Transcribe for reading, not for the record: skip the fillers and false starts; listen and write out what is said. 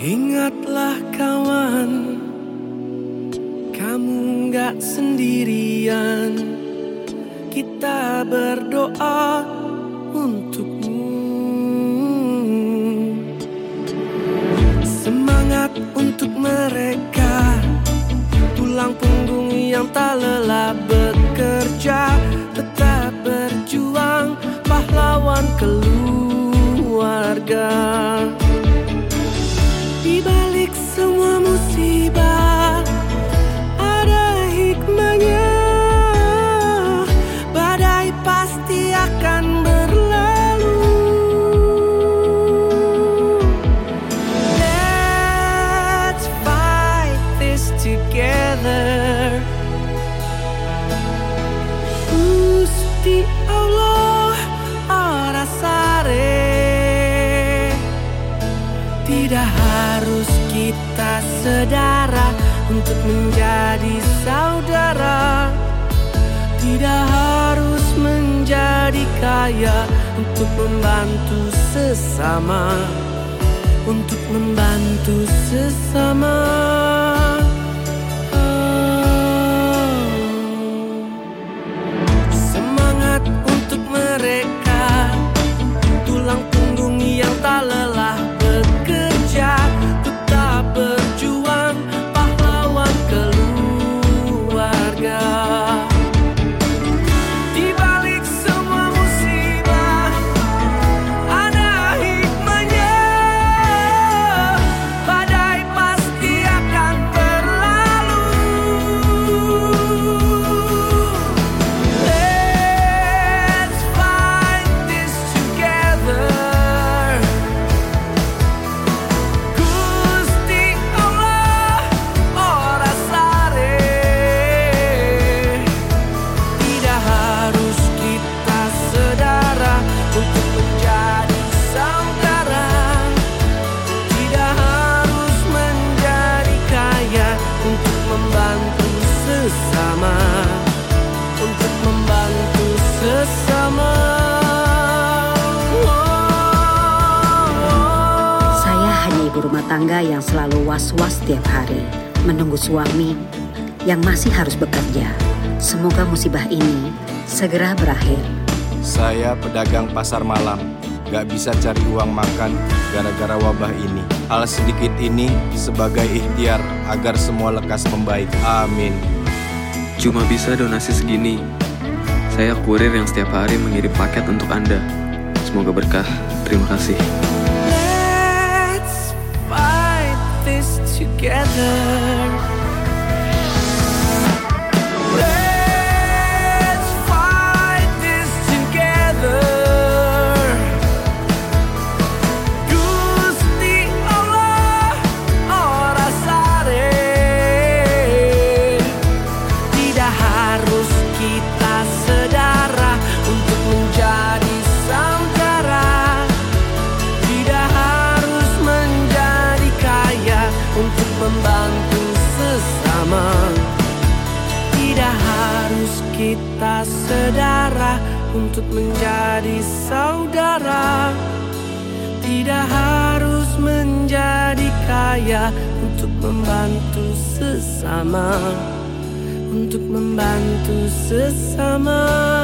Ingatlah kawan, kamu gak sendirian. Kita berdoa untukmu. Semangat untuk mereka, tulang punggung yang tak lelah bekerja, tetap berjuang, pahlawan keluarga. Di balik semua musibah ada hikmahnya. Badai pasti akan berlalu. Let's fight this together. Gusti Allah ora sare. Tidak harus kita sedara untuk menjadi saudara. Tidak harus menjadi kaya untuk membantu sesama. Untuk membantu sesama. Semangat untuk mereka, tulang punggung yang tak lelah bekerja, tetap berjuang, pahlawan keluarga. Di balik semua musibah ada hikmahnya. Badai pasti akan berlalu. Let's fight this together. Gusti Allah ora sare. Tidak harus kita sedara untuk menjadi saudara. Tidak harus menjadi kaya untuk membantu sesama. Untuk membantu sesama. Saya hanya ibu rumah tangga yang selalu was-was setiap hari, menunggu suami yang masih harus bekerja. Semoga musibah ini segera berakhir. Saya pedagang pasar malam, gak bisa cari uang makan gara-gara wabah ini. Hal sedikit ini sebagai ikhtiar agar semua lekas membaik. Amin. Cuma bisa donasi segini. Saya kurir yang setiap hari mengirim paket untuk Anda. Semoga berkah. Terima kasih. Let's fight this together. Let's fight this together. Gusti Allah ora sare. Tidak harus kita sedara untuk menjadi saudara. Tidak harus menjadi kaya untuk membantu sesama. Tidak harus kita sedara untuk menjadi saudara. Tidak harus menjadi kaya untuk membantu sesama. Untuk membantu sesama.